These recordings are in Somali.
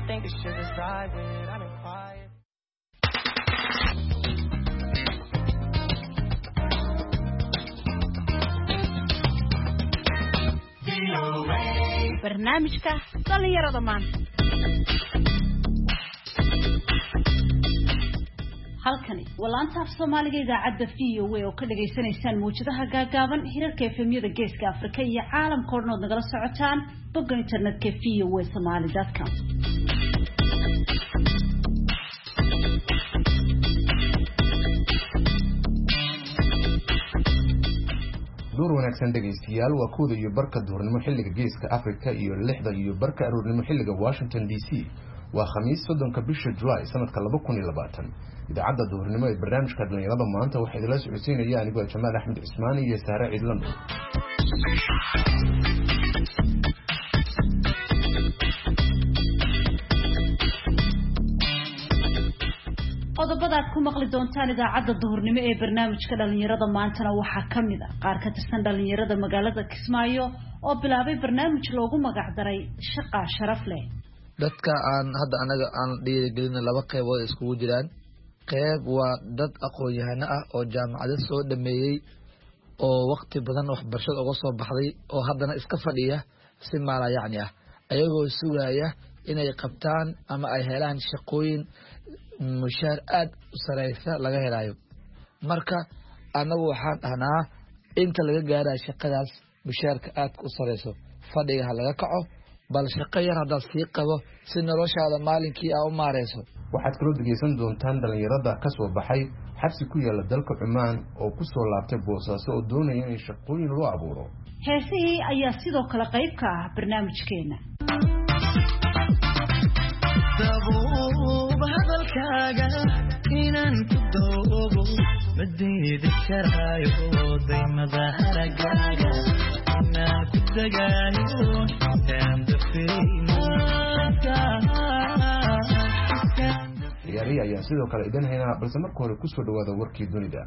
think I should decide it. I've been quiet. barnaamijka dhalinyarada maanta halkani walaanta af Soomaaliga idaacadda VOA oo ka dhageysanaysaan muujadaha gaagaaban hirarka FM-yada Geeska Afrika iyo caalamka oo dhan nagala socotaan bogga internetka voasomali.com door wanaagsan dhageystayaal waa kooda iyo barka duurnimo xilliga Geeska Afrika iyo 6da iyo barka aroornimo xilliga Washington DC waa khamiis 3 bisha July sanadka 2020 idaacadda duurnimo ee barnaamijka dhalinyarada maanta waxay idila socodsiinayaan anigoo Jamaal Axmed Ismaani iyo Saare Ciidlan qodobada aad ku maqli doontaan idaacadda duhurnimo ee barnaamijka dhalinyarada maantana waxaa ka mid ah qaar ka tirsan dhalinyarada magaalada Kismaayo oo bilaabay barnaamij loogu magac daray shaqo sharaf leh dadka hadda anaga aan dhiirigelin laba qaybood iskugu jiraan qayb waa dad aqoon-yahano ah oo jaamacado soo dhameeyay oo waqti badan waxbarashada uga soo baxday oo haddana iska fadhiya si maalayacni ah ayagoo sugaya inay qabtaan ama ay helaan shaqooyin mushaar aad u sareysa laga helayo marka anagu waxaan dhahnaa inta laga gaaray shaqadaas mushaarka aad u sareyso fadhiga laga kaco bal shaqo yar hada sii qabo si noloshaada maalinkii aad u maareyso waxaad kala dhageysan doontaan dhalinyarada ka soo baxay xabsi ku yaala dalka Cumaan oo ku soo laabtay Boosaaso oo doonaya in shaqooyin loo abuuro heesii ayaa sidoo kale qayb ka ah barnaamijkeena hadalkaaga inaan ku doobo madeedi karaayo daymada haragaaga inaan ku dagaayo ciyaarihi ayaan sidoo kale idan haynaa balse marka hore kusoo dhawaada warkii dunida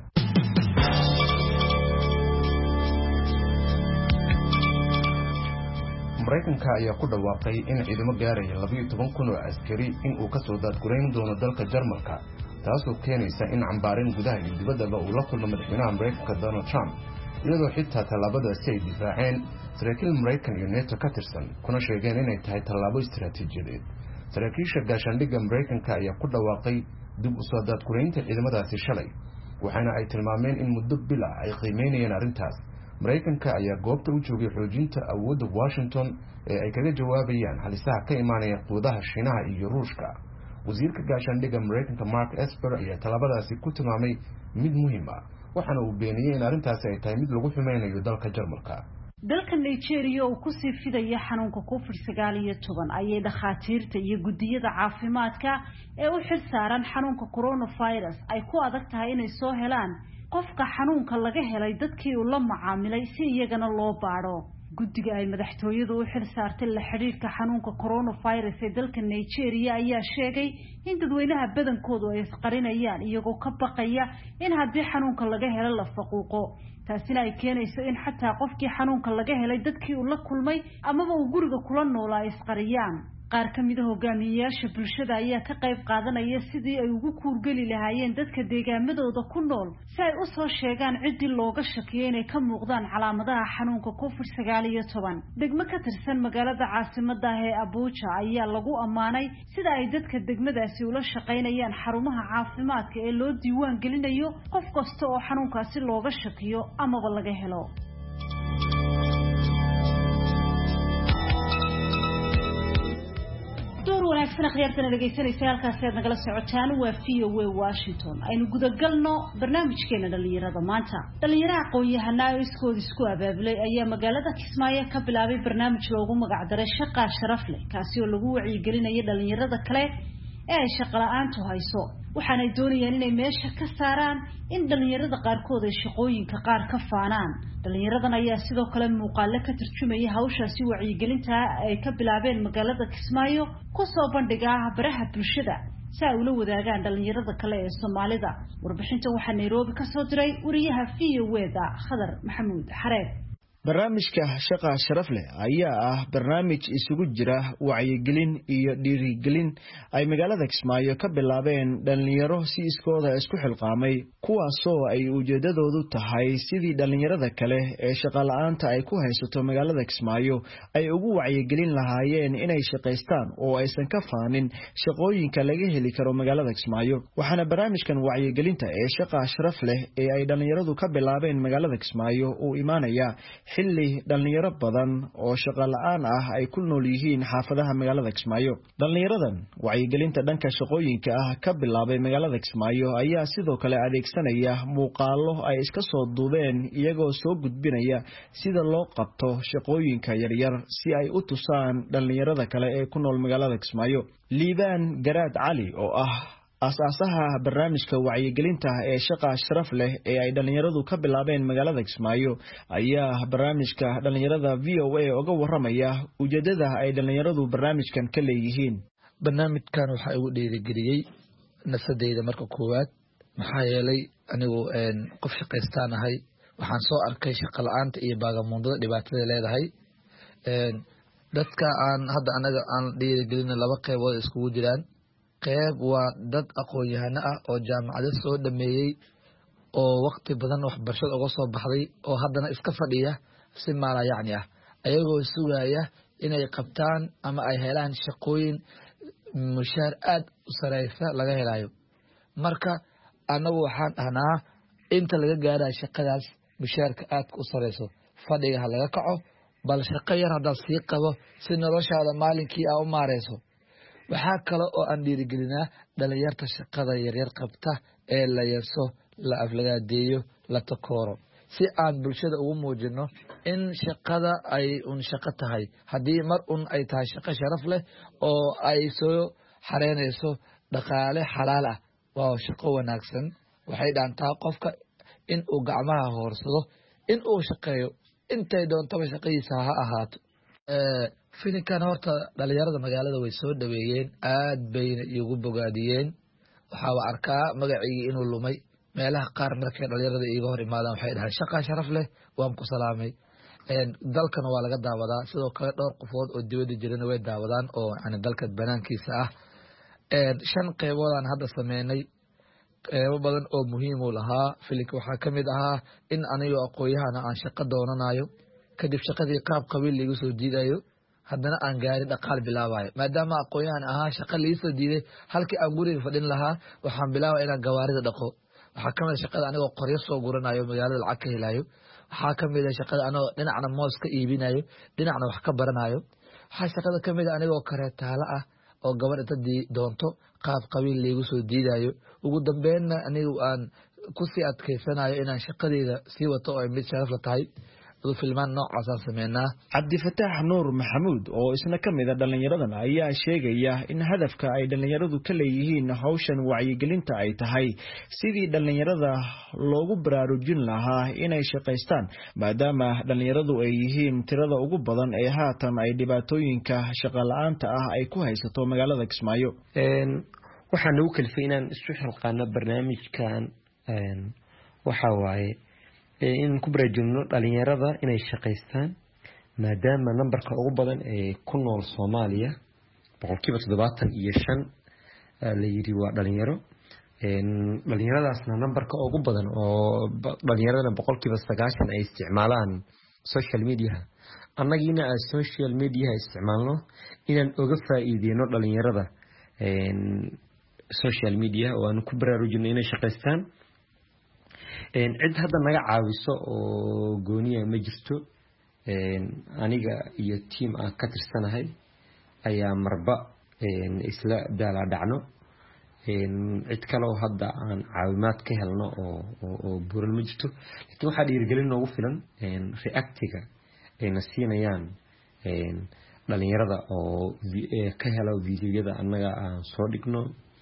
Mareykanka ayaa ku dhawaaqay in ciidamo gaaraya 12,000 oo askari in uu ka soo daadgureyn doono dalka Jarmalka taasoo keenaysa in cambaarin gudaha iyo dibaddaba uu la kulmo madaxweynaha Mareykanka Donald Trump iyadoo xitaa tallaabadaasi ay difaaceen saraakiil Mareykan iyo NATO ka tirsan kuna sheegeen inay tahay tallaabo istiraatiijiyadeed saraakiisha gaashaandhigga Mareykanka ayaa ku dhawaaqay dib u soo daadgureynta ciidamadaasi shalay waxaana ay tilmaameen in muddo bil ah ay qiimeynayeen arrintaas Mareykanka ayaa goobta u joogay xoojinta awoodda Washington ee ay kaga jawaabayaan halisaha ka imaanaya quwadaha Shiinaha iyo Ruushka wasiirka gaashaandhigga Mareykanka Mark Esper ayaa tallaabadaasi ku tilmaamay mid muhiim ah waxaana uu beeniyay in arrintaasi ay tahay mid lagu xumeynayo dalka Jarmalka dalka Nigeria oo ku sii fidaya xanuunka COVID-19 ayay dhakhaatiirta iyo gudiyada caafimaadka ee u xil saaran xanuunka coronavirus ay ku adag tahay inay soo helaan qofka xanuunka laga helay dadkii uu la macaamilay si iyagana loo baaro guddiga ay madaxtooyadu u xil saartay la xiriirka xanuunka coronavirus ee dalka Nigeria ayaa sheegay in dadweynaha badankoodu ay isqarinayaan iyagoo ka baqaya in haddii xanuunka laga helo la faquuqo taasina ay keenayso in xataa qofkii xanuunka laga helay dadkii uu la kulmay ama uu guriga kula noolaa isqariyaan qaar ka mid ah hogaamiyayaasha bulshada ayaa ka qayb qaadanaya sidii ay ugu kuurgeli lahaayeen dadka deegaamadooda ku nool si ay u soo sheegaan cidii looga shakiyay inay ka muuqdaan calaamadaha xanuunka COVID-19 degmo ka tirsan magaalada caasimadda ah ee Abuja ayaa lagu amaanay sida ay dadka degmadaasi ula shaqeynayaan xarumaha caafimaadka ee loo diiwaan gelinayo qof kasta oo xanuunkaasi looga shakiyo amaba laga helo wanaagsan akhyaartana dhageysanaysa halkaas aad nagala socotaan waa VOA Washington aynu gudagalno barnaamijkeena dhalinyarada maanta dhalinyarada aqoon-yahano oo isku abaabulay ayaa magaalada Kismaayo ka bilaabay barnaamij loogu magac daray shaqo sharaf leh kaasi oo lagu wacyigelinayo dhalinyarada kale ee ay shaqo la'aantu hayso waxaanay doonayaan inay meesha ka saaraan in dhalinyarada qaarkood ay shaqooyinka qaar ka faanaan dhalinyaradan ayaa sidoo kale muuqaal ka tarjumaya hawshaasi wacyigelinta ay ka bilaabeen magaalada Kismaayo ku soo bandhiga baraha bulshada si ay ula wadaagaan dhalinyarada kale ee Soomaalida warbixinta waxaa Nairobi ka soo diray wariyaha VOA-da Khadar Maxamuud Xareed barnaamijka shaqa sharaf leh ayaa ah barnaamij isugu jira wacyigelin iyo dhiirigelin ay magaalada Kismaayo ka bilaabeen dhalinyaro si iskooda isku xilqaamay kuwaasoo ay ujeedadoodu tahay sidii dhalinyarada kale ee shaqa la'aanta ay ku haysato magaalada Kismaayo ay ugu wacyigelin lahaayeen inay shaqeystaan oo aysan ka faanin shaqooyinka laga heli karo magaalada Kismaayo waxaana barnaamijkan wacyigelinta ee shaqa sharaf leh ee ay dhalinyaradu ka bilaabeen magaalada Kismaayo uu imaanaya xilli dhalinyaro badan oo shaqo la'aan ah ay ku nool yihiin xaafadaha magaalada Kismaayo dhalinyaradan wacyigelinta dhanka shaqooyinka ah ka bilaabay magaalada Kismaayo ayaa sidoo kale adeegsanaya muuqaalo ay iska soo duubeen iyagoo soo gudbinaya sida loo qabto shaqooyinka yaryar si ay u tusaan dhalinyarada kale ee ku nool magaalada Kismaayo Liibaan Garaad Cali oo ah asaasaha barnaamijka wacyigelinta ee shaqa sharaf leh ee ay dhalinyaradu ka bilaabeen magaalada Kismaayo ayaa barnaamijka dhalinyarada VOA uga waramaya ujeedada ay dhalinyaradu barnaamijkan ka leeyihiin barnaamijkan waxa uu dhiirigeliyay nafsadeyda marka koowaad maxaa yeelay anigu qof shaqaystanahay waxaan soo arkay shaqo la'aanta iyo baagamuundada dhibaatada leedahay dadka aan hadda anaga aan dhiirigelin laba qaybood iskugu jiraan qayb waa dad aqoon-yahano ah oo jaamacado soo dhameeyay oo waqti badan waxbarashada uga soo baxday oo haddana iska fadhiya si maala yacni ah ayagoo sugaya inay qabtaan ama ay helaan shaqooyin mushaar aad u sareysa laga helayo marka anagu waxaan dhahnaa inta laga gaarayo shaqadaas mushaarka aadka u sareyso fadhiga ha laga kaco bal shaqo yar haddaad sii qabo si noloshaada maalinkii aa u maareyso waxaa kale oo aan dhiirigelinaa dhalinyarta shaqada yaryar qabta ee la yeeso la aflagaadeeyo la takooro si aan bulshada ugu muujino in shaqada ay un shaqo tahay haddii mar un ay tahay shaqo sharaf leh oo ay soo xareynayso dhaqaale xalaal ah waa shaqo wanaagsan waxay dhaantaa qofka in uu gacmaha hoorsado in uu shaqeeyo intay doontaba shaqadiisa ha ahaato filinkan horta dhalinyarada magaalada way soo dhaweeyeen aad bayna igu bogaadiyeen waxaa wa arkaa magacigii inuu lumay meelaha qaar markay dhalinyarada iiga hor imaadaan waxay dhahaan shaqa sharaf leh waan ku salaamay dalkana waa laga daawadaa sidoo kale dhowr qofood oo dibadda jirana way daawadaan oo yani dalka banaankiisa ah 5 qeyboodaan hadda sameynay qeybo badan oo muhiim u lahaa filinka waxaa ka mid ahaa in aniga aqooyahana aan shaqo doonanayo kadib shaqadii qaab qabiil liigu soo diidayo haddana aan gaari dhaqaal bilaabayo maadaama aqoonyahan ahaa shaqo liisoo diiday halkii aan guriga fadhin lahaa waxaan bilaabaya inaan gawaarida dhaqo waxaa kamid shaqada anigoo qoryo soo guranayo magaalada lacag ka helayo waxaa kamid shaqada anigoo dhinacna moos ka iibinayo dhinacna wax ka baranayo waxaa shaqada kamid anigoo kareetaala ah oo gabar inta doonto qaab qabiil liigu soo diidayo ugu dambeynna anigu aan kusii adkeysanayo inaan shaqadeeda sii wato oo mid sharaf la tahay filmaan noocaasaan sameynaa Cabdifataax Nuur Maxamuud oo isna ka mid ah dhalinyaradan ayaa sheegaya in hadafka ay dhalinyaradu ka leeyihiin hawshan wacyigelinta ay tahay sidii dhalinyarada loogu baraarujin lahaa inay shaqeystaan maadaama dhalinyaradu ay yihiin tirada ugu badan ee haatan ay dhibaatooyinka shaqo la'aanta ah ay ku haysato magaalada Kismaayo waxaan ugu kalifay inaan isku xilqaano barnaamijkan waxa waaye in ku baraajino dhalinyarada inay shaqeystaan maadaama numberka ugu badan ee ku nool Soomaaliya 75% la yiri waa dhalinyaro dhalinyaradaasna numberka ugu badan oo dhalinyarada 90% ay isticmaalaan social media annagiina aan social media isticmaalno inaan uga faa'iideeno dhalinyarada social media oo aan ku baraarujino inay shaqeystaan cid hadda naga caawiso oo gooniya ma jirto aniga iyo team aan ka tirsanahay ayaa marba isla daala dhacno cid kale oo hadda aan caawimaad ka helno oo buuran ma jirto laakiin waxa dhiirigelin noogu filan reactiga ayna siinayaan dhalinyarada oo ka helo videoyada annaga aan soo dhigno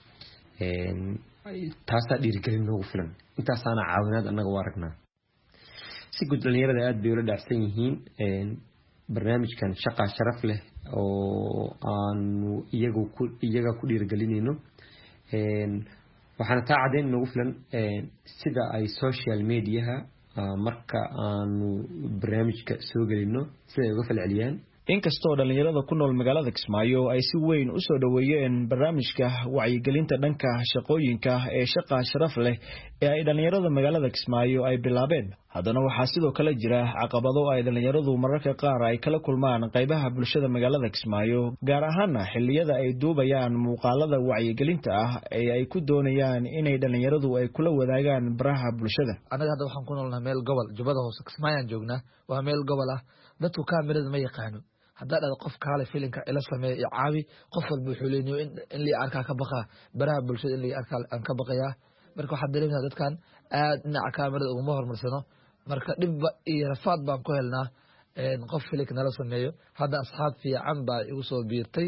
taasaa dhiirigelin noogu filan intaasaana caawinaad annaga u aragnaa si guud dhalinyarada aad bay ula dhacsan yihiin barnaamijkan shaqa sharaf leh oo aanu iyaga ku dhiirigelinayno waxaana taa caddayn noogu filan sida ay social mediaha marka aanu barnaamijka soo gelino siday uga falceliyaan. inkastoo dhalinyarada ku nool magaalada Kismaayo ay si weyn u soo dhaweeyeen barnaamijka wacyigelinta dhanka shaqooyinka ee shaqa sharaf leh ee ay dhalinyarada magaalada Kismaayo ay bilaabeen, haddana waxaa sidoo kale jira caqabado ay dhalinyaradu mararka qaar ay kala kulmaan qaybaha bulshada magaalada Kismaayo, gaar ahaan xilliyada ay duubayaan muuqaalada wacyigelinta ah ee ay ku doonayaan inay dhalinyaradu ay kula wadaagaan baraha bulshada. anaga hadda waxaan ku noolnahay meel gobol Jubbada Hoose Kismaayo joognaa, waa meel gobol ah, dadku kaamirada ma yaqaano. hadda dad qof kaale filinka ila sameeyo caawi qof walba wuxuu leeyahay in li arka ka baqa baraha bulshada in li arka aan ka baqaya, marka waxa dareemayna dadkan aad dhinaca kaamirada ugu horumarsano, marka dib iyo rafaad baan ku helnaa qof filinka nala sameeyo. hadda asxaab fiican baa igu soo biirtay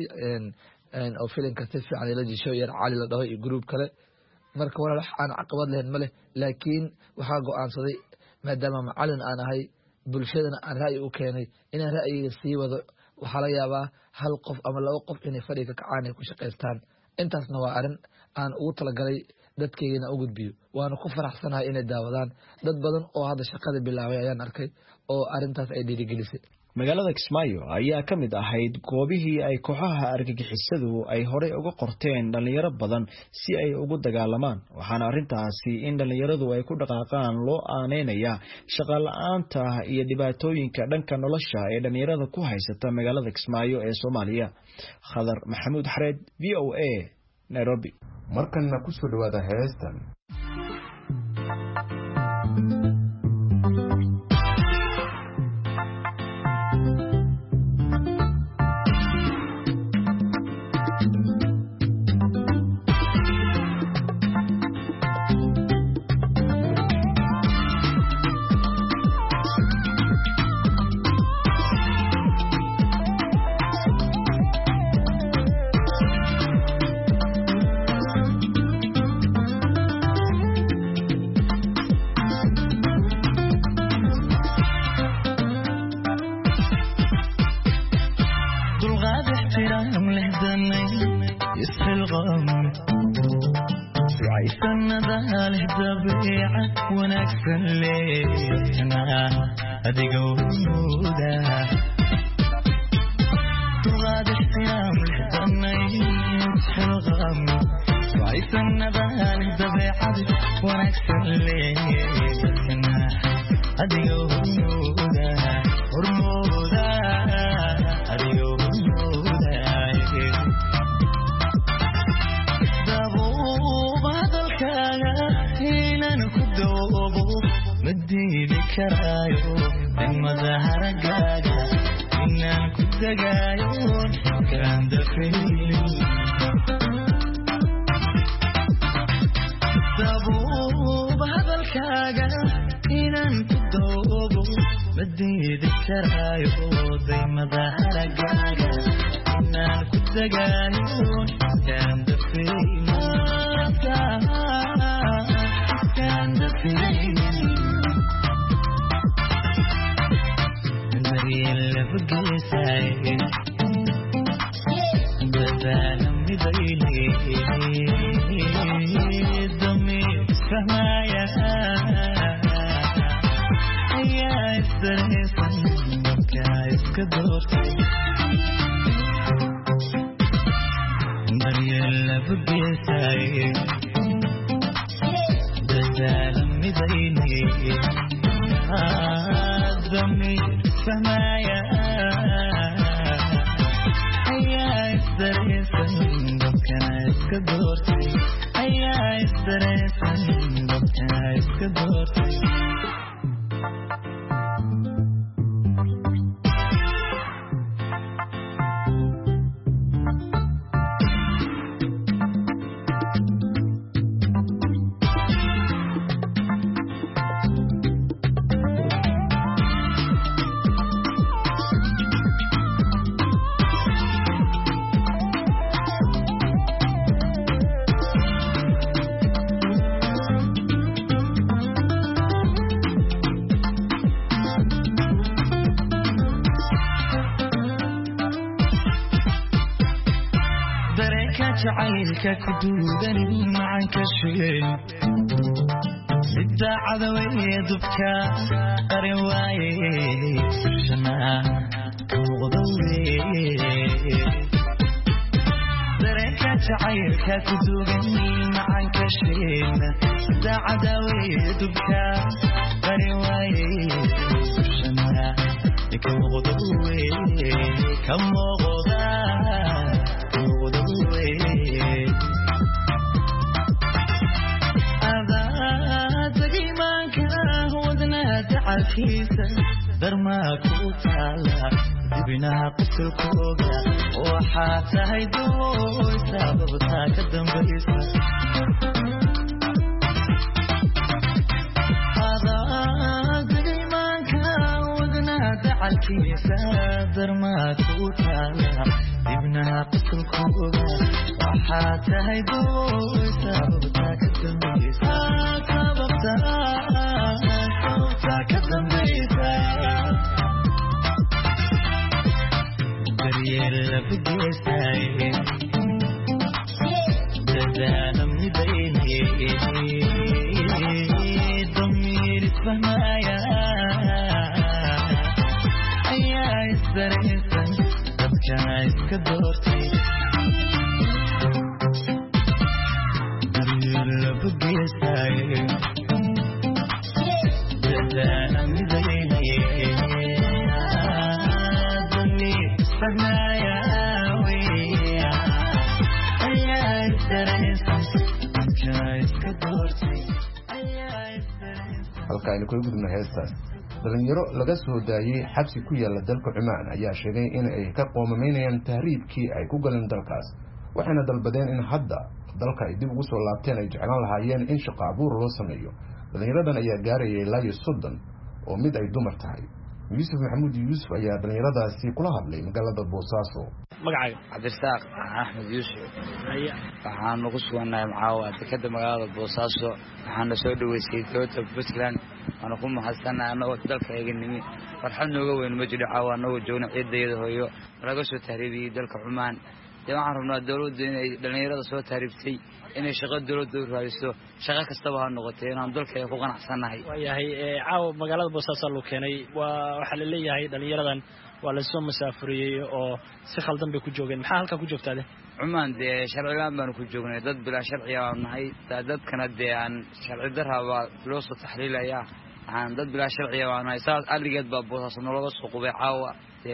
oo filinka si fiican ila jisho yar cali la dhaho iyo group kale, marka walaal aan caqabad lahayn male, laakiin waxa go'aansaday maadaama macallin aan ahay bulshadana aan ra'yi u keenay inaan ra'yiga sii wado. waxaa laga yaabaa hal qof ama laba qof inay fadhiga kacaan ay ku shaqaystaan, intaasna waa arrin aan ugu talagalay dadkeena u gudbiyo, waana ku faraxsanahay inay daawadaan. dad badan oo hadda shaqada bilaabay ayaan arkay oo arrintaas ay dhiirigelisay. magaalada Kismaayo ayaa ka mid ahayd goobihii ay kooxaha argagixisadu ay horey uga qorteen dhalinyaro badan si ay ugu dagaalamaan, waxaana arrintaasi in dhalinyaradu ay ku dhaqaaqaan loo aaneynaya shaqo la'aanta iyo dhibaatooyinka dhanka nolosha ee dhalinyarada ku haysata magaalada Kismaayo ee Soomaaliya. Khadar Maxamuud Xareed, VOA, Nairobi. markanna ku soo dhawaada heestan. jacaylka ku duugan macanka sheen sida cadaway dubka qarin waaye shana kuqdaway dareenka jacaylka ku duugan macaan ka sheegna sida cadaway dubka qarin waaye shana kuqdaway kamoqda kuqdaway عفيفة درماك وطالع دبناها قتلكوغا وحاتا هيدو ساببتا كدن بيسا هذا دقيمانك وذنات عفيفة درماك وطالع دبناها قتلكوغا وحاتا هيدو ساببتا كدن بيسا ساببتا كدن بيسا دريال بجيساي دانا مديني ضمير فهمايا ايا اسدريسا تبكايس كدورتي دريال بجيساي أنا مديني ضمي فنايا ويا أيا الدرس كايس كدورتي أيا الدرس halka aynu ku gudubno heestaas dhalinyaro laga soo daayay xabsi ku yaala dalka Cumaan ayaa sheegay in ay ka qoomameynayaan tahriibkii ay ku galeen dalkaas waxayna dalbadeen in hadda dalka ay dib ugu soo laabteen ay jeclaan lahaayeen in shaqo abuur loo sameeyo dhalinyaradan ayaa gaarayay ilaa iyo 30 oo mid ay dumar tahay Yusuf Maxamuud Yusuf ayaa dhalinyaradaasi kula hadlay magaalada Boosaaso magacaaga Cabdirasaaq Axmed Yusuf waxaan ugu suganahay macaawa dekada magaalada Boosaaso waxaan soo dhaweysay Toyota Puntland ana ku mahadsanaa anoo dalka eegnimi farxad nooga weyn ma jiro caawa anoo joogna ciideeda hooyo laga soo tahriibiyay dalka Cumaan waxaan rabnaa dawladda inay dhalinyarada soo tahriibtay inay shaqo dawladda u raadiso shaqo kastaba ha noqotay inaan dalka ku qanacsanahay waayahay caawa magaalada Boosaaso loo keenay waxa la leeyahay dhalinyaradan waa la soo masaafuriyay oo si khaldan bay ku joogeen maxaa halka ku joogtaade Cumaan sharciyan baan ku joognay dad bilaa sharci ah nahay dadkana aan sharci darraba loo soo taxliilaya aan dad bilaa sharci ah nahay saas aligeed baa Boosaaso nologa soo qubay caawa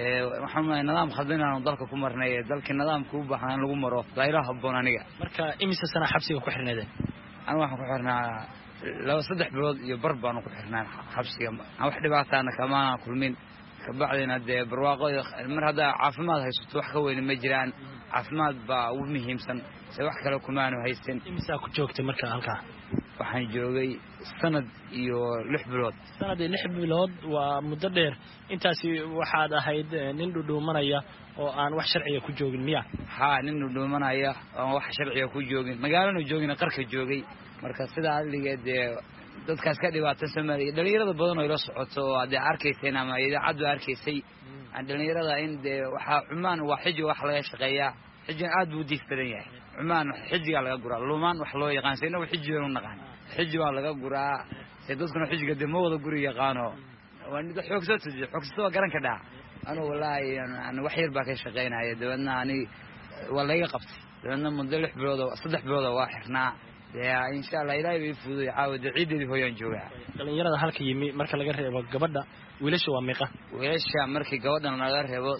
waxaan nidaam khaldin aan dalka ku marnay dalka nidaamku u baahan lagu maro daayiraha habboon aniga marka imisa sana xabsiga ku xirneedeen aan waxaan ku xirnaa laba saddex bilood iyo bar baan ku xirnaa xabsiga aan wax dhibaatana kama kulmin ka bacdina barwaaqo mar hada caafimaad haysto wax ka weyn ma jiraan caafimaad baa ugu muhiimsan si wax kale kuma aanu haysan imisa ku joogtay marka halka waxaan joogay sanad iyo 6 bilood sanad iyo 6 bilood waa muddo dheer intaasi waxaad ahayd nin dhudhuumanaya oo aan wax sharciga ku joogin miya nin dhudhuumanaya oo wax sharciga ku joogin magaalada joogina qarka joogay marka sida aligeed dadkaas ka dhibaatay Soomaaliya dhalinyarada badan oo ila socoto oo aad arkaysay ama idaacadu arkaysay dhalinyarada in waxa Cumaan waa xiji wax laga shaqeeyaa xijin aad buu diiftadan yahay Cumaan xijiga laga guraa lumaan wax loo yaqaan sayna xijiga u naqaan xiji waa laga guraa dadkuna xijiga demo wada guri yaqaano waa nid xoogsato garan ka dhaca ana wallahi aan wax yar baa ka shaqeynaya dawladna ani wala iga qabtay dawladna muddo 6 bilood 3 bilood waa xirnaa insha Allah ilaahay way fududay caawada ciideedii hooyaan joogaa dhalinyarada halka yimi marka laga reebo gabadha wiilasha waa meeqa wiilasha markii gabadhan laga reebo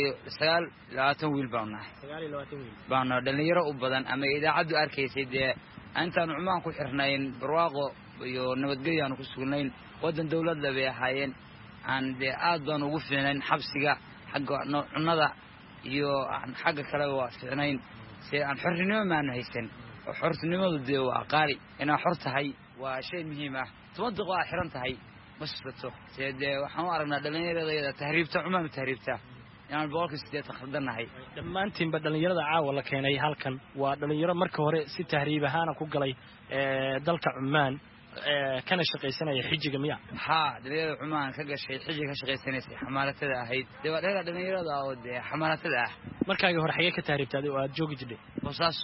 9 wiil baan nahay 9 wiil baan dhalinyaro u badan ama idaacadu arkaysay intaan Cumaan ku xirnayn barwaaqo iyo nabadgelyo aan ku sugnayn wadan dawladda bay ahaayeen aan aad baan ugu fiicnayn xabsiga xagga cunnada iyo xagga kale waa fiicnayn si aan xornimo ma haysan xornimadu waa qaali ina xor tahay waa shay muhiim ah tobanka waa xiran tahay masfato waxaan u aragnaa dhalinyarada tahriibta Cumaan tahriibta inaan boqolkiiba 80 khaldanahay dhammaantiin ba dhalinyarada caawa la keenay halkan waa dhalinyaro marka hore si tahriib ahaan ku galay dalka Cumaan kana shaqaysanaya xijiga miya dhalinyarada Cumaan ka gashay xijiga ka shaqaysanaysa xamaalatada ahayd dhalinyarada oo xamaalatada ah markaagii hore xagee ka tahriibtay oo aad joogi jirtay Boosaaso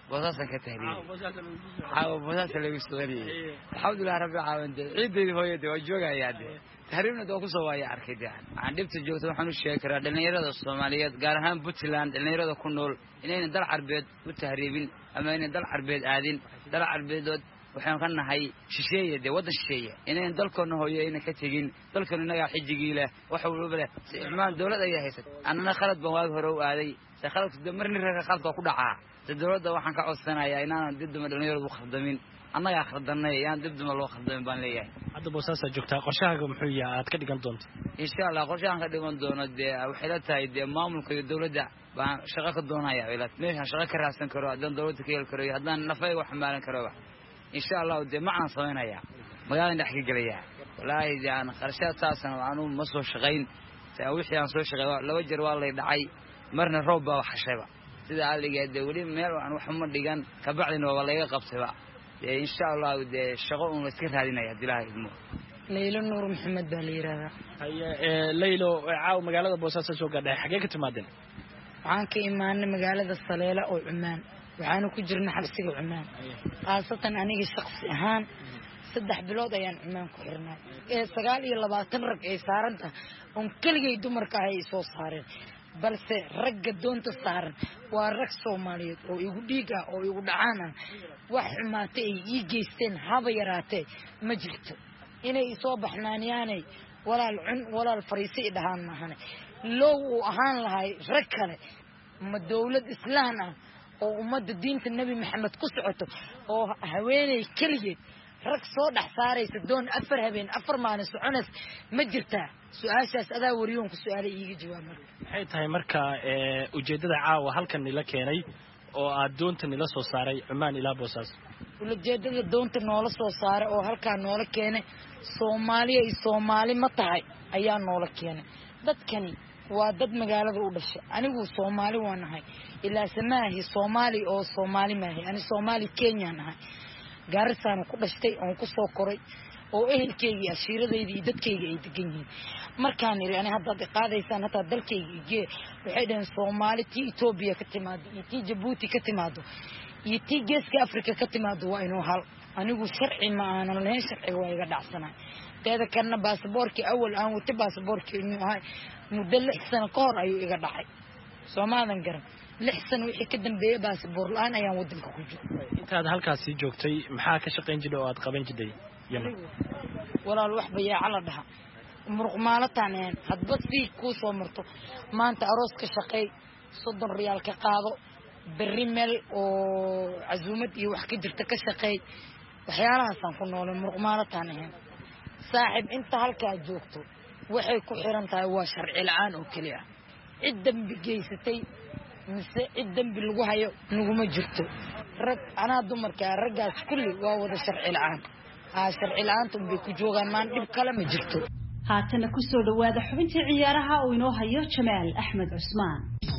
بوساس كتهريب بوساس اللي بيستغني الحمد لله رب العالمين عيد هو يدي وجوغا يادي تهريبنا دو ku soo waaya arkay aan dhibta joogto waxaan u sheekaa dhalinyarada Soomaaliyeed gaar ahaan Puntland dhalinyarada ku nool inay dal Carbeed u tahriibin ama inay dal Carbeed aadin dal Carbeedood waxaan ka nahay shisheeyada wada shisheeye inay dalkooda hooyo inay ka tagin dalkooda inaga xijigiila waxa uu leeyahay si imaan dawladda ay haysato anana khalad baan waag hore u aaday si khaladku marni raga khalad ku dhacaa dawladda waxaan ka codsanayaa inaan dib dhalinyaradu khadamin annaga khadannay yaan dib loo khadamin baan leeyahay hadda boosaasa joogtaa qorshahaaga muxuu yahay aad ka dhigan doonto insha Allah qorshahan ka dhigan doono waxay la tahay maamulka iyo dawladda baan shaqo ka doonayaa meesha shaqo ka raadsan karo haddaan dawladda ka heli karo haddaan nafay wax maalan karo إن شاء الله ودي معنا صوينا يا مقالين نحكي قليا والله إذا أنا خرشات ساسا وأنا مصر شغين سأوحي أنا صور شغين لو جر والله يدعي مرنا روبا وحشبة سيدا قال لي قد ولي مير وأنا محمد ديجان كبعدنا والله يقب سبا إن شاء الله ودي الشغل ونسكت هذينا يا دلاه المو ليلو نور محمد باليرا هي ليلو عاو مقالة بوساسة سوق ده حقيقة تمادن عانك إيمان مقالة الصليلة أو عمان waxaanu ku jirnaa xabsiga Cumaan qaasatan aniga shakhsi ahaan 3 bilood ayaan Cumaan ku xirnay 29 rag ay saaranta on kaligay dumarka ay soo saareen balse ragga doonta saaran waa rag Soomaaliyeed oo igu dhiiga oo igu dhacaana wax xumaatay ay geysteen haba yaraatay ma jirto inay soo baxnaanyaanay walaal fariisi dhahaan mahane loo ahaan lahay rag kale ma dawlad islaam ah oo umada diinta nabi maxamed ku socoto oo haweeney kaligeed rag soo dhax saaraysa doon 4 habeen 4 maalin soconas ma jirtaa su'aashaas adaa wariyoon ku su'aalay iiga jawaab marka waxay tahay marka ujeedada caawa halkan nila keenay oo aad doonta nila soo saaray Cumaan ilaa Boosaas ujeedada doonta noola soo saaray oo halka noola keenay Soomaali ma tahay ayaa noola keenay dadkani waa dad magaalada u dhashay anigu Soomaali waan ahay ilaa samaahi Soomaali oo Soomaali maahay ani Soomaali Kenya nahay gaarsan ku dhashtay oo ku soo koray oo ehelkeyga ashiiradeyda iyo dadkeyga ay degan yihiin markaan iri hadda qaadaysan hata dalkeyga waxay dhahan Soomaali tii Ethiopia ka timaado iyo tii Djibouti ka timaado iyo tii Geeska Afrika ka timaado waa inuu hal anigu sharci ma aanan lahayn sharciga waa iga dhacsanaa teeda kana baasaboorkii awal aan wata baasaboorkii inuu ahay muddo 6 sano ka hor ayuu iga dhacay Soomaalian garan 6 sano wixii ka dambeeyay baasaboor la'aan ayaan wadanka ku jiray intaad halkaas joogtay maxaa ka shaqeyn jiray oo aad qaban jiray Yemen walaal wax bayaa cala dhaha muruqmaalataan hadba si ku soo marto maanta aroos ka shaqeey 30 riyaal ka qaado berri meel oo azuumad iyo wax ka jirta ka shaqeey waxyaalahaas aan ku noolay muruqmaalataan saaxib inta halka joogto waxay ku xiran tahay waa sharci la'aan oo kaliya cid dambi geysatay mise cid dambi lagu hayo nuguma jirto rag ana dumarka ragaas kulli waa wada sharci la'aan sharci la'aantu bay ku joogaan maan dib kale ma jirto haatana ku soo dhawaada xubintii ciyaaraha oo inoo hayo Jamaal Axmed Cusmaan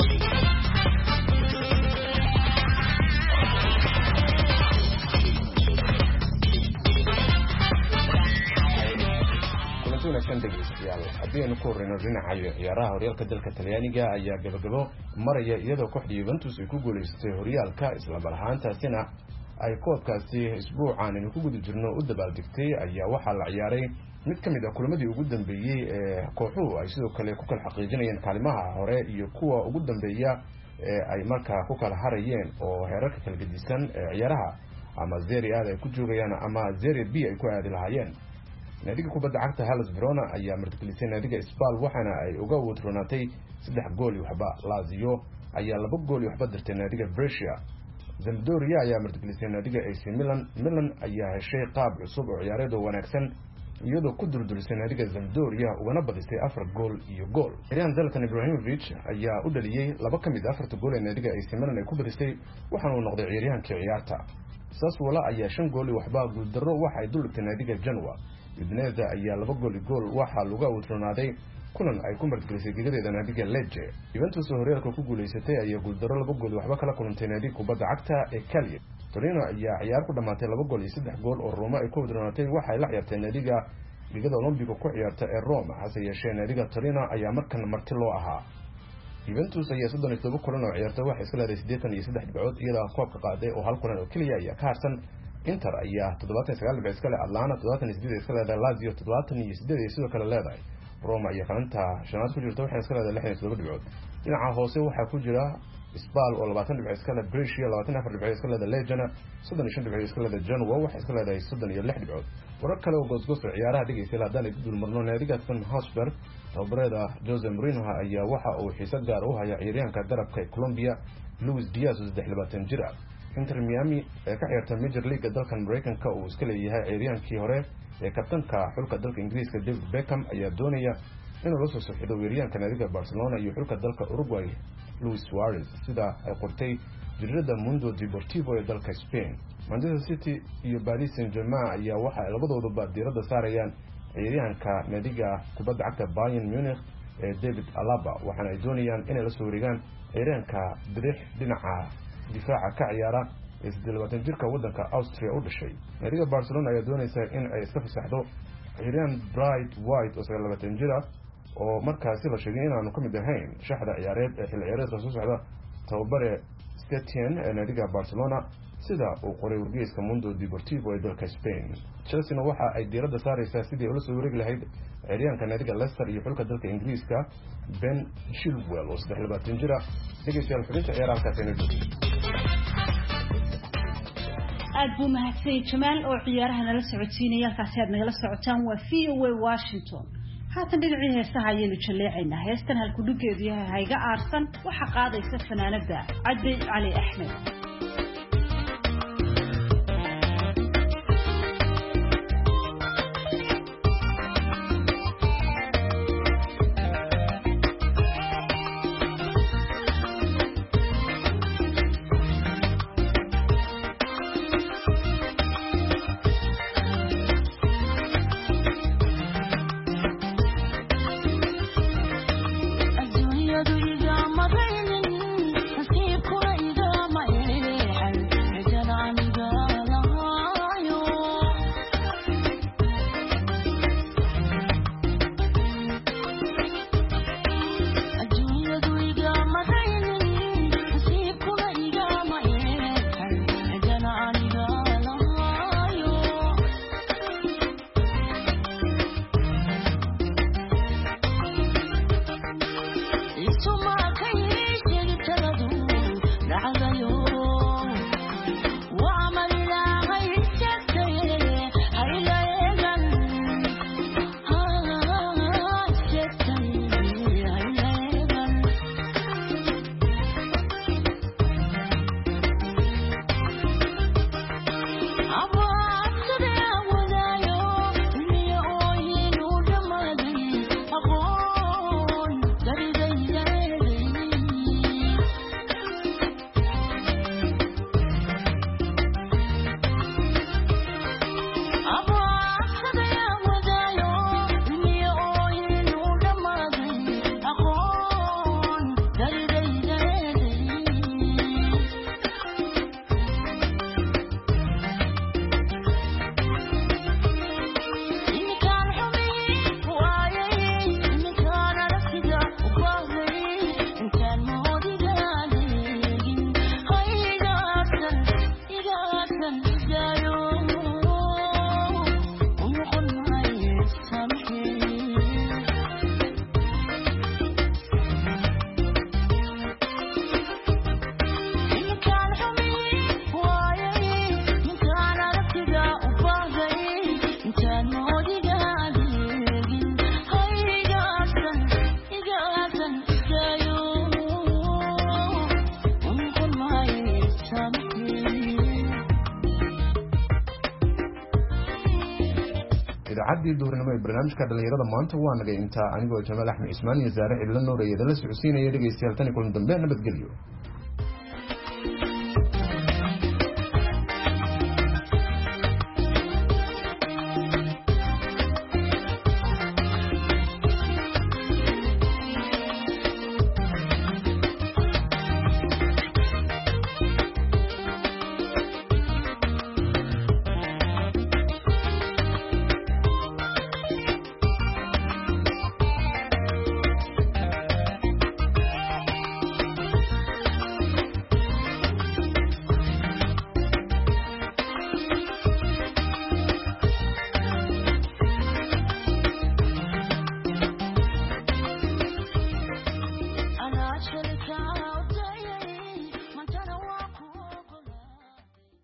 wanaagsan dhegeystayaal haddii aynu ku horreyno dhinaca ciyaaraha horyaalka dalka Talyaaniga ayaa gabagabo maraya iyadoo kooxda Juventus ay ku guuleysatay horyaalka isla marhaantaasina ay koobkaasi isbuucan inuu ku guda jirno u dabaaldegtay ayaa waxaa la ciyaaray mid ka mid ah kulamadii ugu dambeeyay ee kooxuhu ay sidoo kale ku kala xaqiijinayeen kaalimaha hore iyo kuwa ugu dambeeya ee ay markaa ku kala harayeen oo heerarka kala gedisan ee ciyaaraha ama Serie A ay ku joogayaan ama Serie B ay ku aadi lahaayeen naadiga kubadda cagta Hellas Verona ayaa martigelisay naadiga Spal waxaana ay uga wadroonatay 3 gool iyo waxba Lazio ayaa 2 gool iyo waxba dirtay naadiga Brescia Sampdoria ayaa martigelisay naadiga AC Milan ayaa heshay qaab cusub oo ciyaareed oo wanaagsan iyadoo ku durdurisay naadiga Sampdoria ugana badisay 4 gool iyo gool Real Zlatan Ibrahimovic ayaa u dhaliyay 2 ka mid ah 4 gool ee naadiga AC Milan ay ku badisay waxaana uu noqday ciyaaryahankii ciyaarta Sassuolo ayaa 5 gool iyo waxba guul darro waxa ay dultay naadiga Genoa Udinese ayaa 2 gool iyo gool waxa lagu wadroonaaday kulan ay ku martigelisay gigadeeda naadiga Lecce Juventus oo horyaalka ku guuleysatay ayaa guul darro 2 gool waxba kala kulantay naadiga kubadda cagta ee Cagliari Torino ayaa ciyaar ku dhamaatay 2 gool iyo 3 gool oo Roma ay ku wadroonatay waxa ay la ciyaartay naadiga ligada Olympico ku ciyaarta ee Roma hase yeeshee naadiga Torino ayaa markan marti loo ahaa Juventus ayaa 37 kulan oo ciyaartay waxay iska leedahay 83 dhibcood iyadoo koobka qaaday oo hal kulan oo kaliya ayaa ka harsan. Inter ayaa 79 dhibcood iska leh, Atlanta 78 iska leedahay, Lazio 78 ay sidoo kale leedahay. Roma ayaa kaalanta shanaad ku jirta waxay iska leedahay 67 dhibcood. Dhinaca hoose waxaa ku jira Spal oo 20 dhibcood iska leh, Brescia 24 dhibcood iska leedahay, Leggina 35 dhibcood iska leedahay, Genoa waxay iska leedahay 36 dhibcood. Warar kale oo goosgoos ciyaaraha dhigaysa haddaan idin dul marno naadiga Tottenham Hotspur tababarada Jose Mourinho ayaa waxa uu xiisad gaar u haya ciyaaryahanka garabka ee Colombia Luis Diaz oo 23 jir ah. Inter Miami ee ka ciyaarta Major League dalka Mareykanka uu iska leeyahay ciyaaryahankii hore ee kabtanka xulka dalka Ingiriiska David Beckham ayaa doonaya inuu la soo saxiixdo weeraryahanka naadiga Barcelona iyo xulka dalka Uruguay Luis Suarez sida ay qortay jirada Mundo Deportivo ee dalka Spain. Manchester City iyo Paris Saint-Germain ayaa waxa ay labadooduba diiradda saarayaan ciyaaryahanka naadiga kubadda cagta Bayern Munich ee David Alaba waxaana ay doonayaan inay la soo wareegaan ciyaaryahanka bidix dhinaca difaaca ka ciyaara ee 27 jirka wadanka Austria u dhashay. Naadiga Barcelona ayaa doonaysa in ay iska fasaxdo ciyaaryahan Bright White oo 29 jir ah oo markaasi la sheegay inaanu ka mid ahayn shaxda ciyaareed ee xilli ciyaareedka soo socda tababare Setien ee naadiga Barcelona sida uu qoray wargeyska Mundo Deportivo ee dalka Spain. Chelsea waxa ay diiradda saaraysaa sidii ula soo wareegi lahayd ciyaaryahanka naadiga Leicester iyo xulka dalka Ingiriiska Ben Chilwell oo 23 jir ah. Dhegeystayaal xubinta ciyaaraha aad buu mahadsan Jamaal oo ciyaaraha nala socodsiinaya halkaasi aad nagala socotaan waa VOA Washington. haatan dhinacii heesaha ayaynu jaleecaynaa. heestan halku dhigeedu yahay hayga aarsan waxa qaadaysa fanaanada Cabdi Cali Axmed. idaacadii duhurnimo ee barnaamijka dhalinyarada maanta waa naga intaa anigoo Jamaal Axmed Ismaan iyo Zaare Cidla Nuur ee la socodsiinaya dhageystayaal tan kulan dambe nabadgelyo.